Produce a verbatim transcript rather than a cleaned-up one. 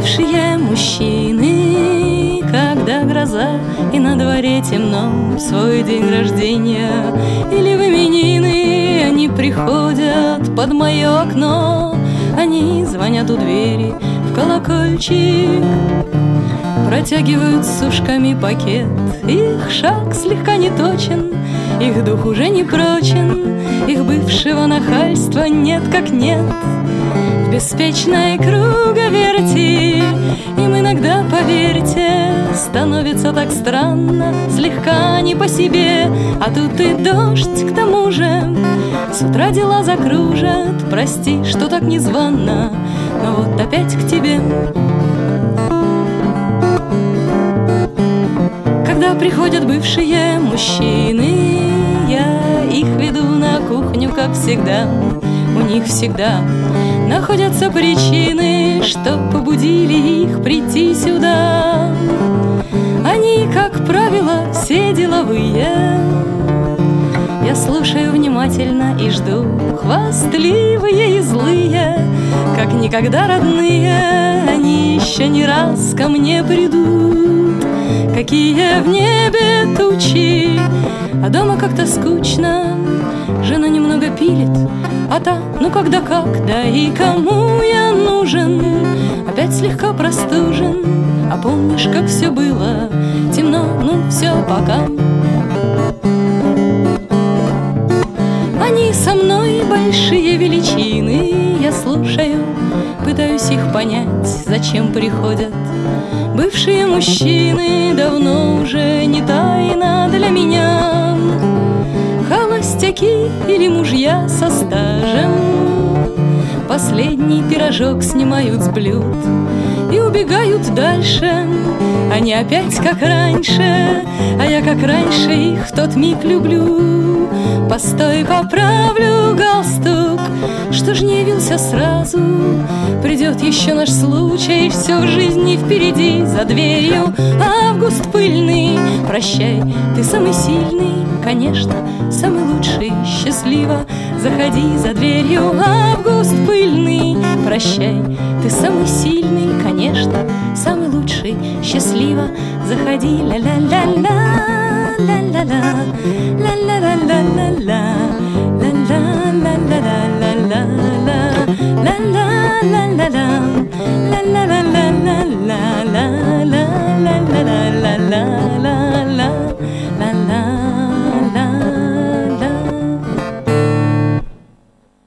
бывшие мужчины, когда гроза и на дворе темно, в свой день рождения или в именины они приходят под мое окно. Они звонят у двери в колокольчик, протягивают с ушками пакет. Их шаг слегка неточен, их дух уже не прочен, их бывшего нахальства нет как нет. В беспечной круговерти им иногда, поверьте, становится так странно, слегка не по себе. А тут и дождь к тому же, с утра дела закружат. Прости, что так незвано, но вот опять к тебе. Когда приходят бывшие мужчины, я их веду на кухню, как всегда. У них всегда находятся причины, что побудили их прийти сюда. Они, как правило, все деловые. Я слушаю внимательно и жду, хвастливые и злые, как никогда родные. Они еще не раз ко мне придут. Какие в небе тучи, а дома как-то скучно. Жена немного пилит, а та, ну когда как, да и кому я нужен? Опять слегка простужен, а помнишь, как все было? Темно, ну все, пока. Они со мной большие величины, я слушаю, пытаюсь их понять, зачем приходят. Бывшие мужчины давно уже не тайна для меня. Холостяки или мужья со стажем последний пирожок снимают с блюд и убегают дальше. Они опять как раньше, а я как раньше их в тот миг люблю. Постой, поправлю галстук, что ж не явился сразу? Придет еще наш случай, все в жизни впереди. За дверью август пыльный, прощай, ты самый сильный, конечно, самый лучший, счастливо. Заходи, за дверью август пыльный, прощай, ты самый сильный, конечно, самый лучший, счастливо. Заходи, ля-ля-ля-ля.